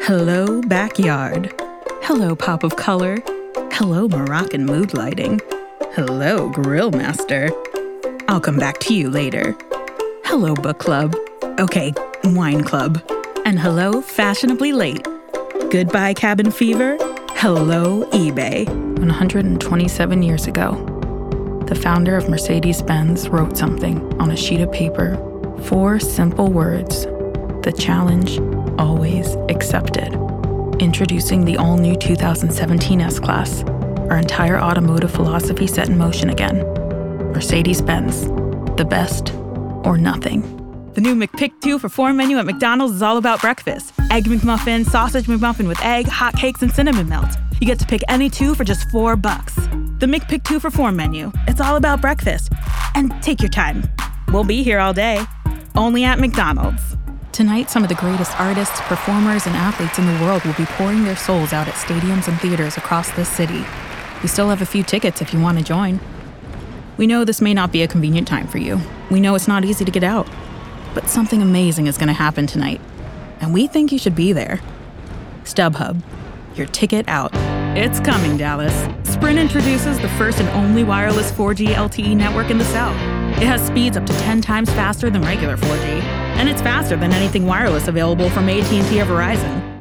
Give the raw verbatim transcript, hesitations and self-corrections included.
Hello, backyard. Hello, pop of color. Hello, Moroccan mood lighting. Hello, grill master. I'll come back to you later. Hello, book club. Okay, wine club. And hello, fashionably late. Goodbye, cabin fever. Hello, eBay. one hundred twenty-seven years ago, the founder of Mercedes-Benz wrote something on a sheet of paper. Four simple words. The challenge always accepted. Introducing the all-new two thousand seventeen S-Class. Our entire automotive philosophy set in motion again. Mercedes-Benz. The best or nothing. The new McPick two for four menu at McDonald's is all about breakfast. Egg McMuffin, sausage McMuffin with egg, hot cakes, and cinnamon melt. You get to pick any two for just four bucks. The McPick two for four menu. It's all about breakfast. And take your time. We'll be here all day. Only at McDonald's. Tonight, some of the greatest artists, performers, and athletes in the world will be pouring their souls out at stadiums and theaters across this city. We still have a few tickets if you want to join. We know this may not be a convenient time for you. We know it's not easy to get out. But something amazing is going to happen tonight. And we think you should be there. StubHub. Your ticket out. It's coming, Dallas. Sprint introduces the first and only wireless four G L T E network in the South. It has speeds up to ten times faster than regular four G. And it's faster than anything wireless available from A T and T or Verizon.